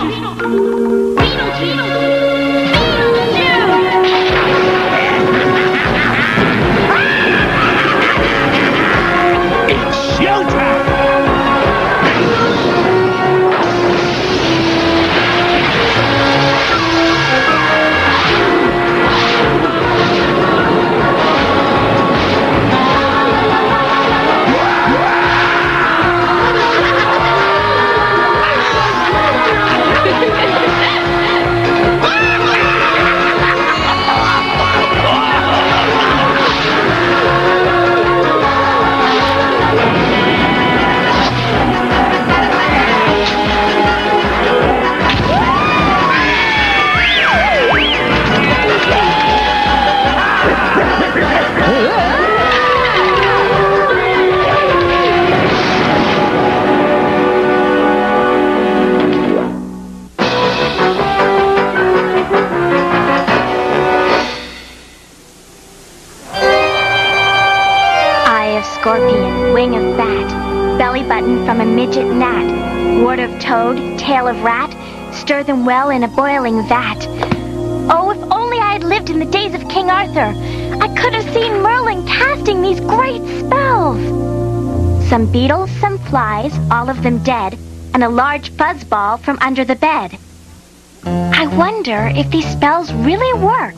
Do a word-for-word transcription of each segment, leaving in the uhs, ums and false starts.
Beetlejuice! Beetlejuice! It's showtime! Scorpion, wing of bat, belly button from a midget gnat, wart of toad, tail of rat, stir them well in a boiling vat. Oh, if only I had lived in the days of King Arthur, I could have seen Merlin casting these great spells. Some beetles, some flies, all of them dead, and a large fuzzball from under the bed. I wonder if these spells really work.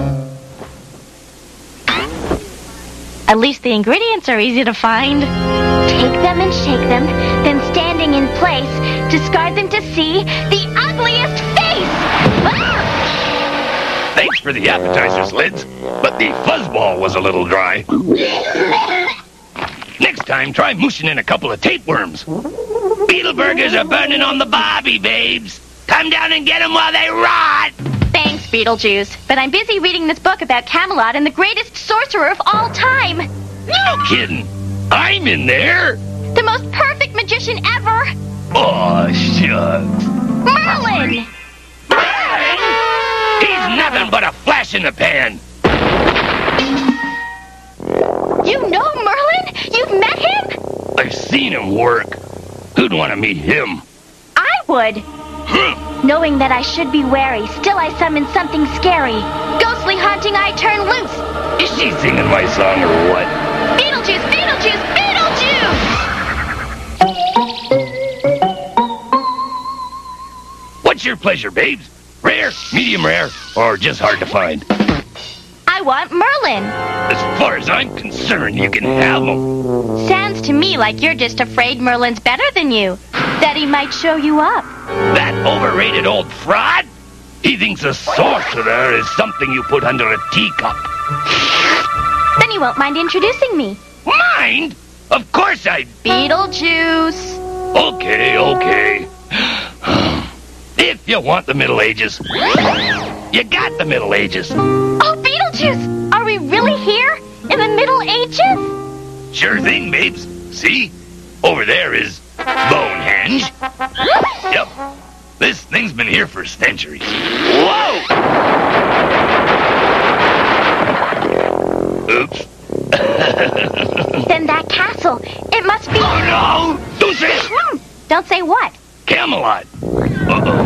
At least the ingredients are easy to find. Take them and shake them, then standing in place, discard them to see the ugliest face! Ah! Thanks for the appetizers, Lids, but the fuzzball was a little dry. Next time, try mooshing in a couple of tapeworms. Beetleburgers are burning on the bobby, babes. Come down and get them while they rot! Thanks, Beetlejuice, but I'm busy reading this book about Camelot and the greatest sorcerer of all time. No kidding. I'm in there. The most perfect magician ever. Oh, shucks. Merlin! Merlin? He's nothing but a flash in the pan. You know Merlin? You've met him? I've seen him work. Who'd want to meet him? I would. Knowing that I should be wary, still I summon something scary. Ghostly haunting, I turn loose. Is she singing my song or what? Beetlejuice, Beetlejuice, Beetlejuice! What's your pleasure, babes? Rare, medium rare, or just hard to find? I want Merlin. As far as I'm concerned, you can have him. Sounds to me like you're just afraid Merlin's better than you. That he might show you up. That overrated old fraud? He thinks a sorcerer is something you put under a teacup. Then you won't mind introducing me. Mind? Of course I... Beetlejuice. Okay, okay. If you want the Middle Ages, you got the Middle Ages. Oh, Beetlejuice! Are we really here? In the Middle Ages? Sure thing, babes. See? Over there is Bonehenge. Yep. This thing's been here for centuries. Whoa! Oops. Then that castle, it must be... Oh, no! Don't say it! Don't say what? Camelot. Uh-oh.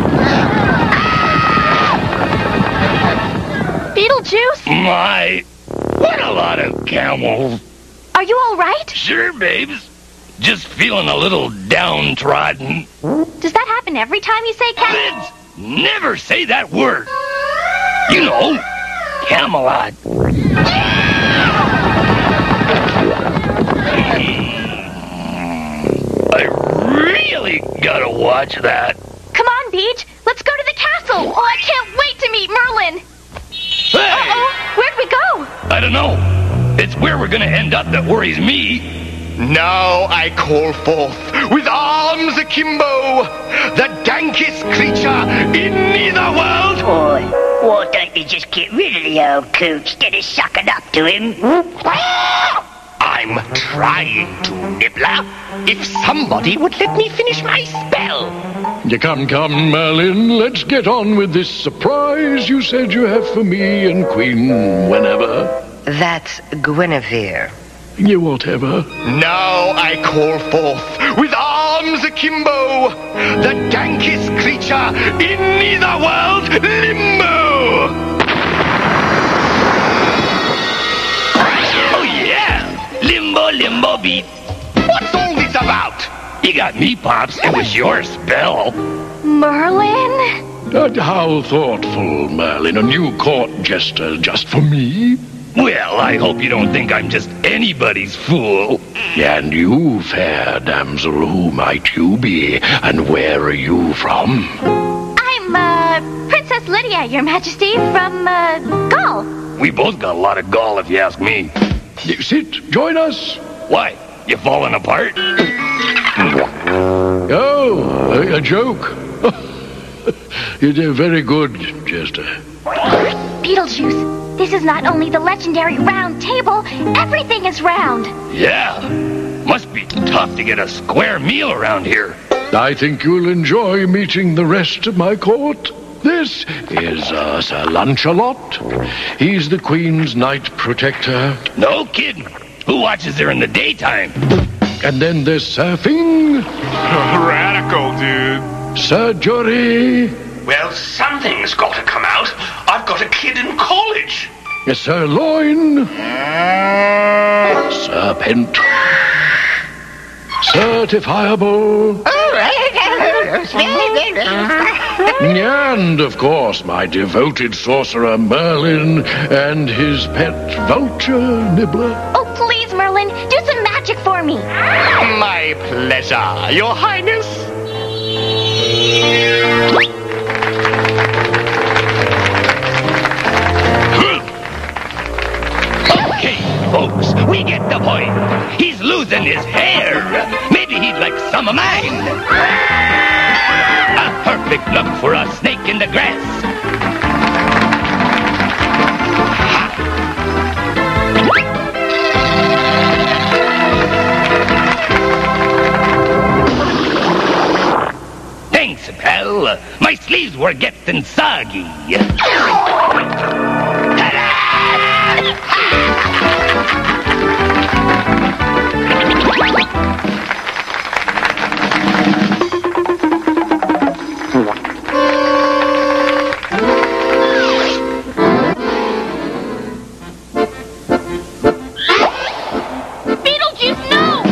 Beetlejuice? My, what a lot of camels. Are you all right? Sure, babes. Just feeling a little downtrodden. Does that happen every time you say Camelot? Lids, never say that word. You know, Camelot. I really gotta watch that. Come on, Beach. Let's go to the castle. Oh, I can't wait to meet Merlin. Hey! Uh-oh. Where'd we go? I don't know. It's where we're gonna end up that worries me. Now I call forth, with arms akimbo, the dankest creature in either world. Boy, why don't you just get rid of the old coot instead of sucking up to him? I'm trying to, Nibbler. If somebody would let me finish my spell. Come, come, Merlin, let's get on with this surprise you said you have for me and Queen whenever. That's Guinevere. You whatever. Now I call forth, with arms arms akimbo, the dankest creature in Netherworld Limbo! Oh yeah! Limbo, limbo beat. What's all this about? You got me, Pops. It was your spell. Merlin? Uh, how thoughtful, Merlin. A new court jester just for me? Well, I hope you don't think I'm just anybody's fool. And you, fair damsel, who might you be? And where are you from? I'm, uh, Princess Lydia, Your Majesty, from, uh, Gaul. We both got a lot of gall, if you ask me. Sit, join us. Why? You falling apart? Oh, a, a joke. You did very good, Jester. Beetlejuice, this is not only the legendary round table, everything is round. Yeah. Must be tough to get a square meal around here. I think you'll enjoy meeting the rest of my court. This is uh, Sir Lancelot. He's the Queen's knight protector. No kidding. Who watches her in the daytime? And then there's Sir Fing, Radical, dude. Sir Jury, Well, something's got to come out. I've got a kid in college. Sir Loin, Serpent, Certifiable, and, of course, my devoted sorcerer Merlin and his pet vulture Nibbler. Oh, please, Merlin, do some magic for me. My pleasure, Your Highness. Okay, folks, we get the point. He's losing his hair. Maybe he'd like some of mine. A perfect look for a snake in the grass. Thanks, pal. My sleeves were getting soggy. Beetlejuice, no!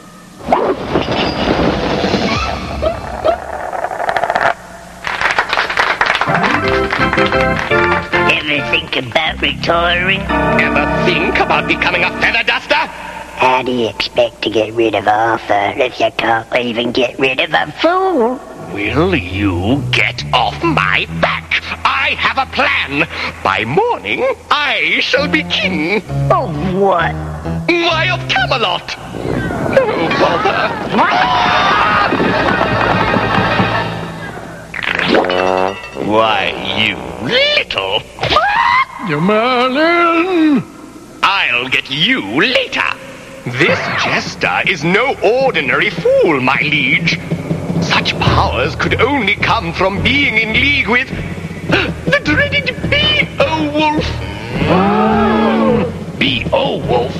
Ever think about retiring? Ever think about becoming a feather duster? How do you expect to get rid of Arthur if you can't even get rid of a fool? Will you get off my back? I have a plan. By morning, I shall be king. Oh, what? Why, of Camelot. Oh, bother. Why, you little... Merlin! I'll get you later. This jester is no ordinary fool, my liege. Such powers could only come from being in league with the dreaded Beowulf. Beowulf?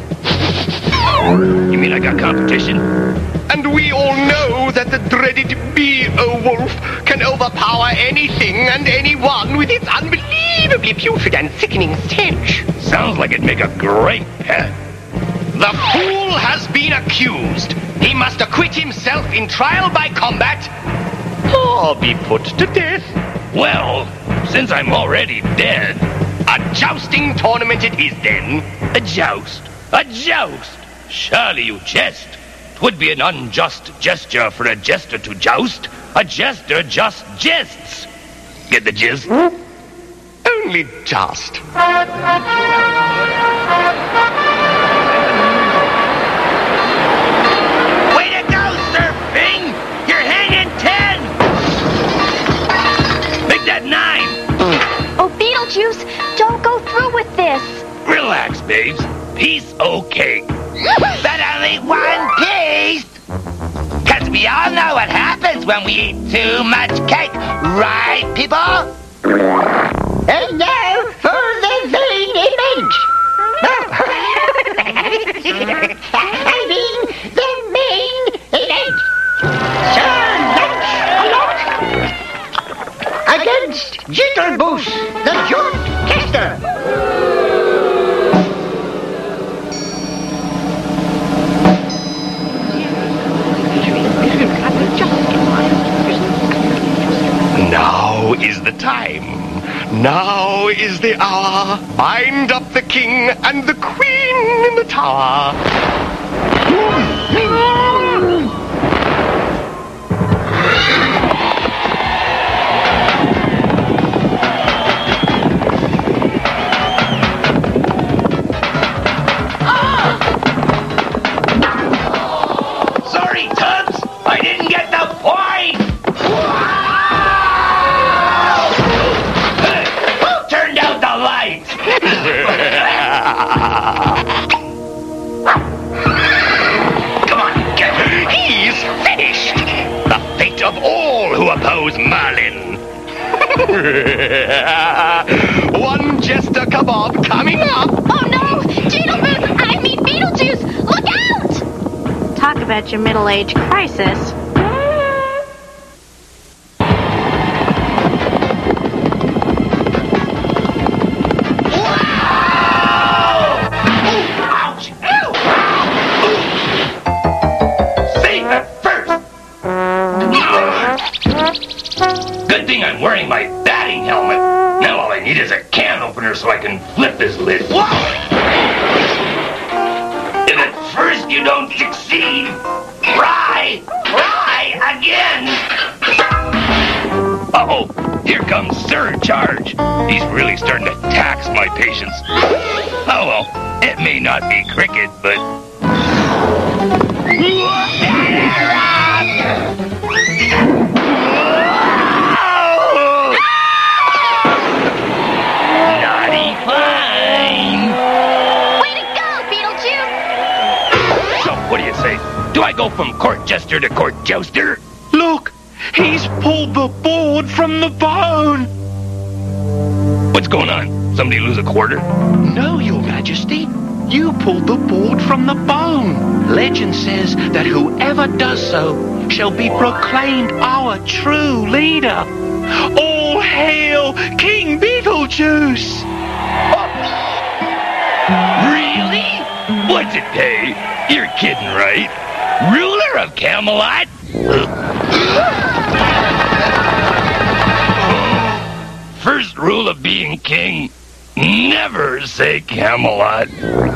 You mean I got competition? And we all know that the dreaded Beowulf can overpower anything and anyone with its unbelievably putrid and sickening stench. Sounds like it'd make a great pet. The fool has been accused. He must acquit himself in trial by combat or be put to death. Well, since I'm already dead, a jousting tournament it is then. a joust, a joust. Surely you jest. 'Twould be an unjust gesture for a jester to joust. A jester just jests. Get the gist? Only just. Way to go, Sir Fing! You're hanging ten! Make that nine! Oh, Beetlejuice, don't go through with this. Relax, babes. Piece okay. But only one piece! Cause we all know what happens when we eat too much cake, right, people? And now for the vain image! I mean, the main event! against Jitterboos, the Jute Caster. Now is the time. Now is the hour. Bind up the king and the queen in the tower. Sorry, Tubbs. I didn't get the point. Hey, who turned out the lights? Come on, get him. He's finished. The fate of all who oppose Merlin. One jester kebab coming up. Oh no! Jitterboos! I mean Beetlejuice! Look out! Talk about your middle-age crisis. Ouch! Ow! Save it first. Good thing I'm wearing my batting helmet. Now all I need is a can opener so I can flip this lid. If at first you don't succeed, try, try again. Uh-oh, here comes Sir Charge. He's really starting to tax my patience. Oh well, it may not be cricket, but... Naughty fine. Way to go, Beetlejuice! So, what do you say? Do I go from court jester to court jouster? Look, he's pulled the board from the bone. What's going on? Somebody lose a quarter? No, Your Majesty. You pulled the board from the bone. Legend says that whoever does so shall be proclaimed our true leader. All hail King Beetlejuice! Really? What's it pay? You're kidding, right? Ruler of Camelot? First rule of being king, never say Camelot.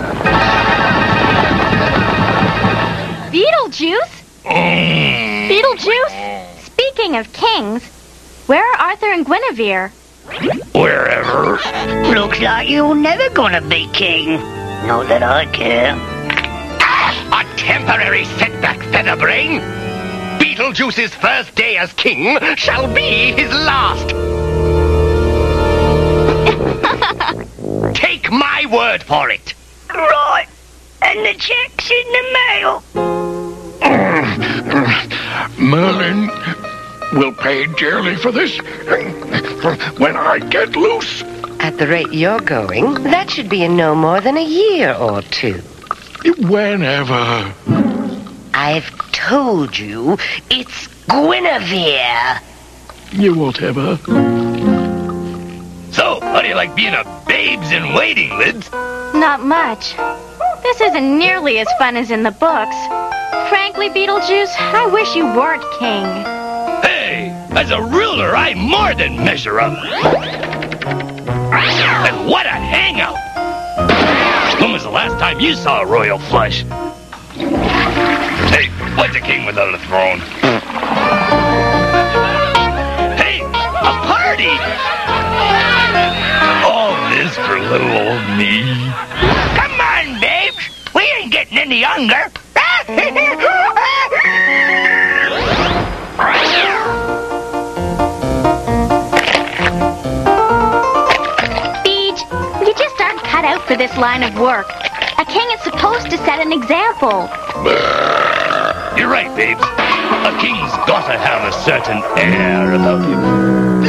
Beetlejuice? Mm. Beetlejuice? Speaking of kings, where are Arthur and Guinevere? Wherever. Looks like you're never gonna be king. Not that I care. A temporary setback, Featherbrain. Beetlejuice's first day as king shall be his last. Take my word for it. Right. And the check's in the mail. Merlin will pay dearly for this when I get loose. At the rate you're going, that should be in no more than a year or two. Whenever. I've told you, it's Guinevere. You whatever. So, how do you like being a babes in waiting, Lids? Not much. This isn't nearly as fun as in the books. Frankly, Beetlejuice, I wish you weren't king. Hey, as a ruler, I more than measure up. And what a hangout! When was the last time you saw a royal flush? Hey, what's a king without a throne? Hey, a party! All this for little old me. Come on, babes! We ain't getting any younger. Beej, you just aren't cut out for this line of work. A king is supposed to set an example. You're right, babes. A king's gotta have a certain air about him.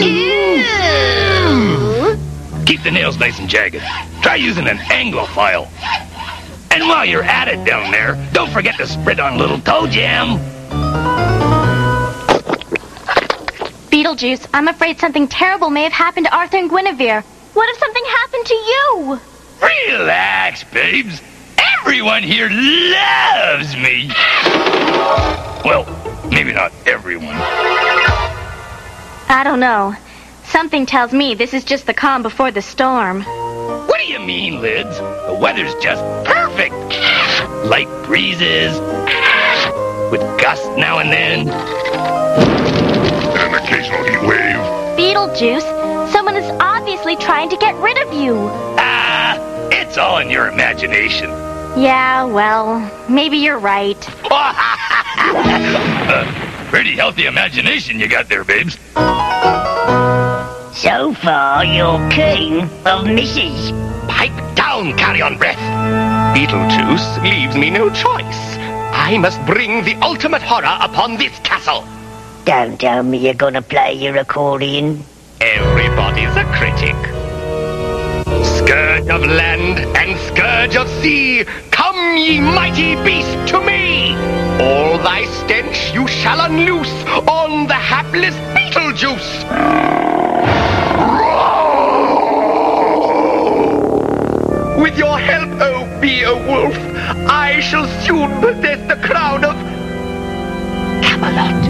Ew. Keep the nails nice and jagged. Try using an Anglophile. And while you're at it down there, don't forget to sprit on little toe jam. Beetlejuice, I'm afraid something terrible may have happened to Arthur and Guinevere. What if something happened to you? Relax, babes. Everyone here loves me. Well, maybe not everyone. I don't know. Something tells me this is just the calm before the storm. What do you mean, Lids? The weather's just perfect. Light breezes, with gusts now and then. An occasional heat wave. Beetlejuice, someone is obviously trying to get rid of you. Ah, it's all in your imagination. Yeah, well, maybe you're right. uh, pretty healthy imagination you got there, babes. So far, you're king of misses. Pipe down, carry-on breath. Beetlejuice leaves me no choice. I must bring the ultimate horror upon this castle. Don't tell me you're gonna play your accordion. Everybody's a critic. Scourge of land and scourge of sea, come ye mighty beast to me! All thy stench you shall unloose on the hapless Beetlejuice! With your help, O Beowulf, I shall soon possess the crown of Camelot.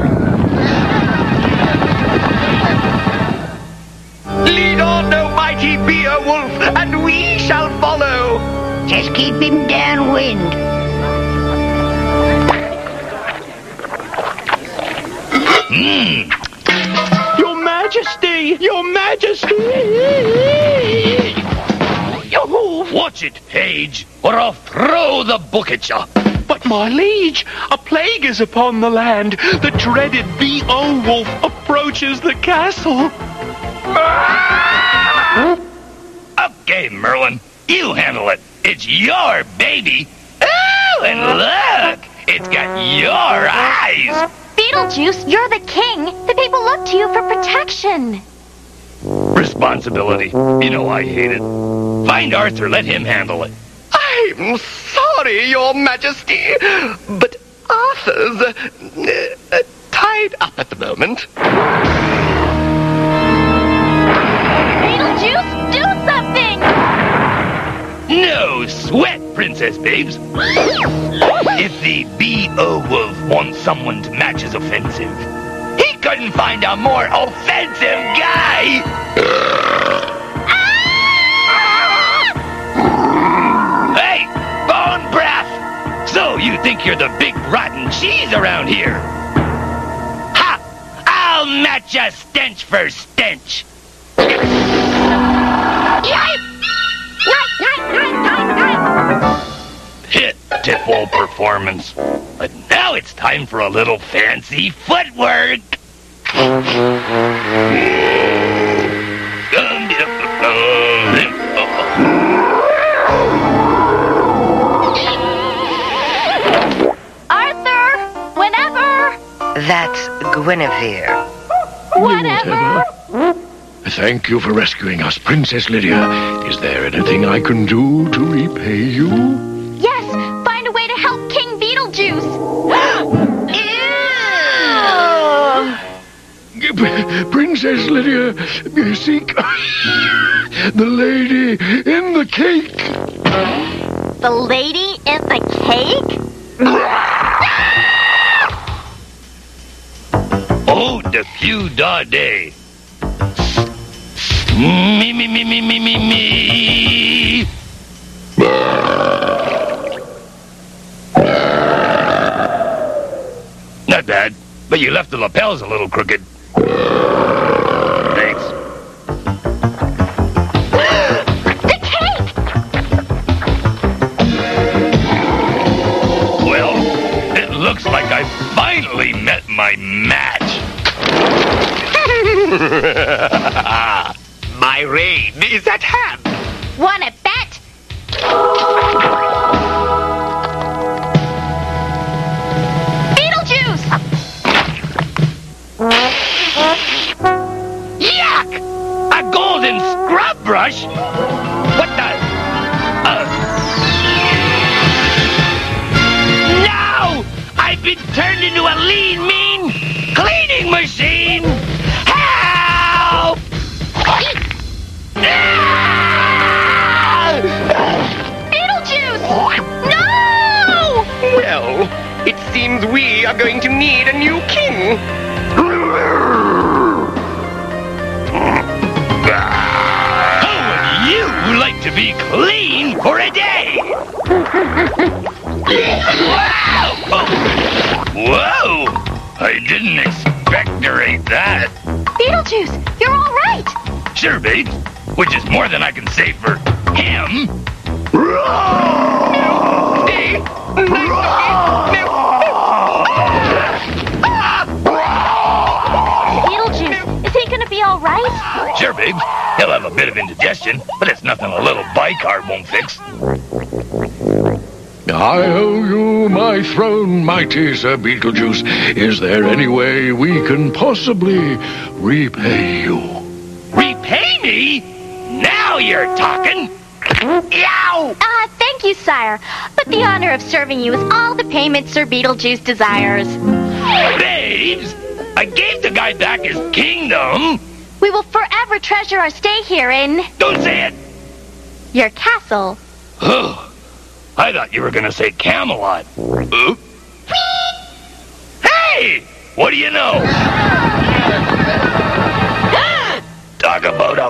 Lead on, O mighty Beowulf, and we shall follow. Just keep him downwind. Mmm. Your Majesty! Your Majesty! Watch it, Page, or I'll throw the book at you. But my liege, a plague is upon the land. The dreaded Beowulf approaches the castle. Okay, Merlin, you handle it. It's your baby. Oh, and look, it's got your eyes. Beetlejuice, you're the king. The people look to you for protection. Responsibility. You know I hate it. Find Arthur, let him handle it. I'm sorry, Your Majesty, but Arthur's uh, uh, tied up at the moment. Beetlejuice, do something! No sweat, Princess Babes. If the Beowulf wants someone to match his offensive, he couldn't find a more offensive guy. Hey, bone breath! So you think you're the big rotten cheese around here? Ha! I'll match a stench for stench. Pitiful performance. But now it's time for a little fancy footwork. Arthur! Whenever! That's Guinevere. Whatever! Thank you for rescuing us, Princess Lydia. Is there anything I can do to repay you? Yes! Find a way to help King Beetlejuice! Princess Lydia, seek the lady in the cake. The lady in the cake? Oh, the few da day. Me, me, me, me, me, me, me. Not bad, but you left the lapels a little crooked. Thanks. The cake! Well, it looks like I finally met my match. My reign is at hand. Wanna bet? Beetlejuice! Yuck! A golden scrub brush? What the? Uh... No! I've been turned into a lean, mean cleaning machine! Didn't expectorate that. Beetlejuice, you're all right. Sure, Babes. Which is more than I can say for him. Beetlejuice, is he gonna be all right? Sure, Babes. He'll have a bit of indigestion, but it's nothing a little bicarb won't fix. I owe you my throne, mighty Sir Beetlejuice. Is there any way we can possibly repay you? Repay me? Now you're talking. Yow! Ah, uh, thank you, sire. But the honor of serving you is all the payment Sir Beetlejuice desires. Babes, I gave the guy back his kingdom. We will forever treasure our stay here in... Don't say it! Your castle. I thought you were going to say Camelot. Oop. Hey! What do you know? Talk about